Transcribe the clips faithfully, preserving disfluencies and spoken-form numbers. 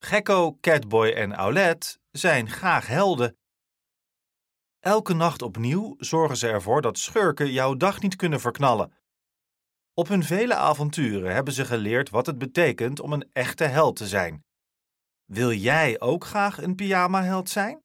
Gekko, Catboy en Owlet zijn graag helden. Elke nacht opnieuw zorgen ze ervoor dat schurken jouw dag niet kunnen verknallen. Op hun vele avonturen hebben ze geleerd wat het betekent om een echte held te zijn. Wil jij ook graag een pyjama-held zijn?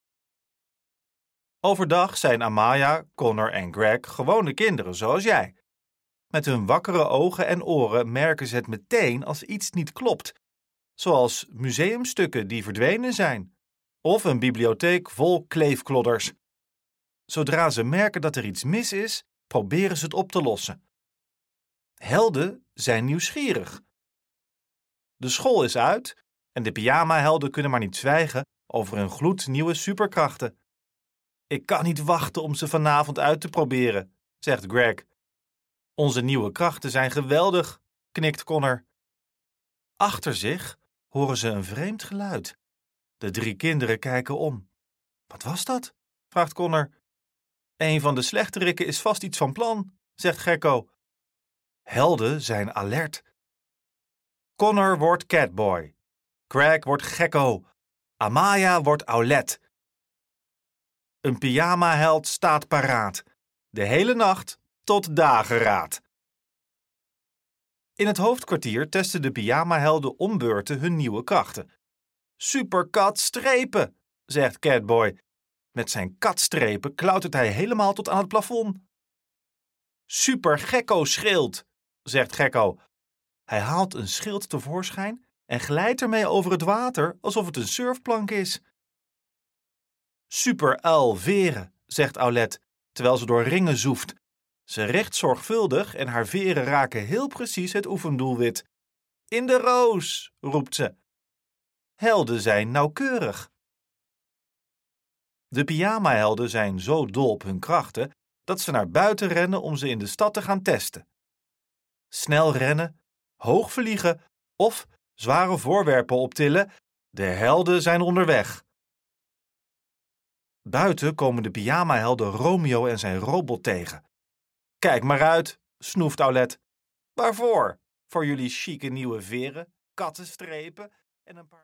Overdag zijn Amaya, Connor en Greg gewone kinderen zoals jij. Met hun wakkere ogen en oren merken ze het meteen als iets niet klopt, zoals museumstukken die verdwenen zijn of een bibliotheek vol kleefklodders. Zodra ze merken dat er iets mis is, proberen ze het op te lossen. Helden zijn nieuwsgierig. De school is uit en de pyjama-helden kunnen maar niet zwijgen over hun gloednieuwe superkrachten. Ik kan niet wachten om ze vanavond uit te proberen, zegt Greg. Onze nieuwe krachten zijn geweldig, knikt Connor. Achter zich horen ze een vreemd geluid. De drie kinderen kijken om. Wat was dat? Vraagt Connor. Een van de slechterikken is vast iets van plan, zegt Gekko. Helden zijn alert. Connor wordt Catboy. Greg wordt Gekko. Amaya wordt Owlet. Een pyjama-held staat paraat. De hele nacht tot dageraad. In het hoofdkwartier testen de pyjama-helden om beurten hun nieuwe krachten. Superkat strepen, zegt Catboy. Met zijn katstrepen klautert hij helemaal tot aan het plafond. Super Gekko schild, zegt Gekko. Hij haalt een schild tevoorschijn en glijdt ermee over het water alsof het een surfplank is. Super uil veren, zegt Owlet, terwijl ze door ringen zoeft. Ze richt zorgvuldig en haar veren raken heel precies het oefendoelwit. In de roos, roept ze. Helden zijn nauwkeurig. De pyjama-helden zijn zo dol op hun krachten dat ze naar buiten rennen om ze in de stad te gaan testen. Snel rennen, hoog vliegen of zware voorwerpen optillen, de helden zijn onderweg. Buiten komen de pyjama-helden Romeo en zijn robot tegen. Kijk maar uit, snoeft Owlet. Waarvoor? Voor jullie chique nieuwe veren, kattenstrepen en een paar...